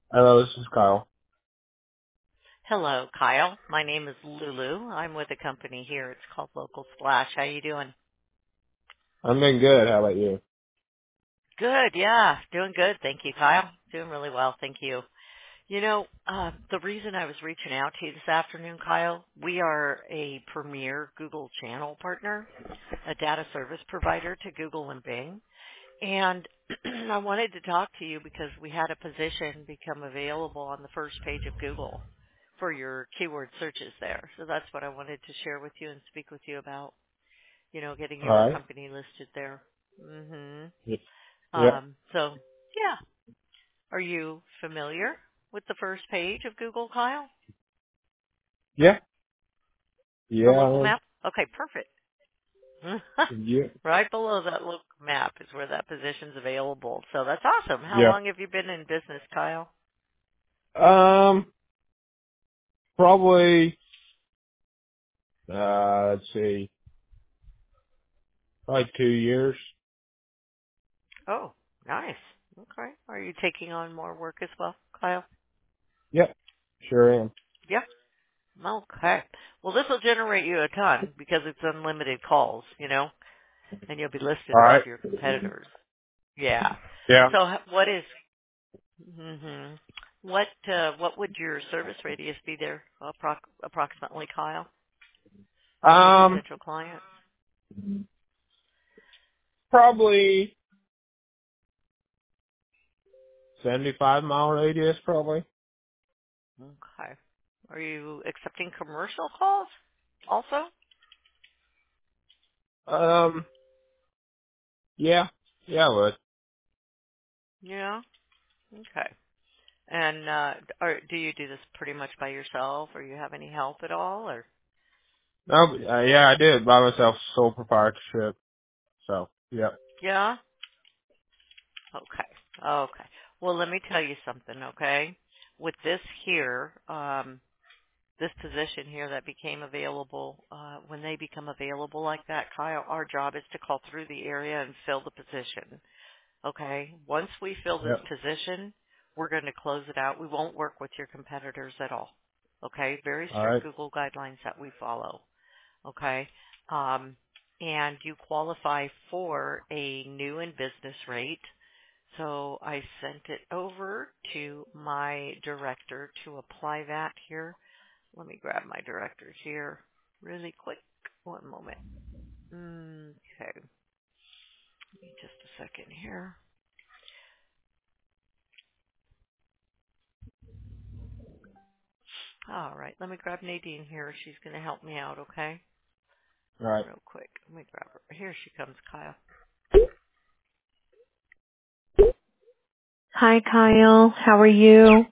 Hello, this is Kyle. Hello, Kyle. My name is Lulu. I'm with a company here. It's called Local Splash. How you doing? I'm doing good. How about you? Good, yeah. Doing good. Thank you, Kyle. Doing really well. Thank you. The reason I was reaching out to you this afternoon, Kyle, we are a premier Google channel partner, a data service provider to Google and Bing. And I wanted to talk to you because we had a position become available on the first page of Google for your keyword searches there. So that's what I wanted to share with you and speak with you about, getting All your right. company listed there. Mhm. Y- Yeah. So, yeah. Are you familiar with the first page of Google, Kyle? Yeah. The Yeah. local map? Okay, perfect. Yeah. Right below that local map is where that position's available. So that's awesome. How Yeah. long have you been in business, Kyle? Probably. Let's see. Probably 2 years. Oh, nice. Okay. Are you taking on more work as well, Kyle? Yep. Sure am. Yeah. Okay. Well, this will generate you a ton because it's unlimited calls, and you'll be listed All above right. your competitors. Yeah. Yeah. So what is, hmm what would your service radius be there approximately, Kyle, for any Um. potential clients? Probably 75-mile radius. Probably. Okay. Are you accepting commercial calls also? Um. Yeah. Yeah. I would. Yeah. Okay. And do you do this pretty much by yourself, or you have any help at all, or? No. Yeah. I did by myself. Sole proprietorship. So. Yep. Yeah. Okay. Okay. Well, let me tell you something. Okay. With this here, this position here that became available, when they become available like that, Kyle, our job is to call through the area and fill the position. Okay. Once we fill this Yep. position, we're going to close it out. We won't work with your competitors at all. Okay. Very All strict right. Google guidelines that we follow. Okay. Um, and you qualify for a new and business rate. So I sent it over to my director to apply that here. Let me grab my director here really quick. One moment. Okay. Just a second here. All right. Let me grab Nadine here. She's going to help me out, okay? All right. Real quick. Let me grab her. Here she comes, Kyle. Hi, Kyle. How are you?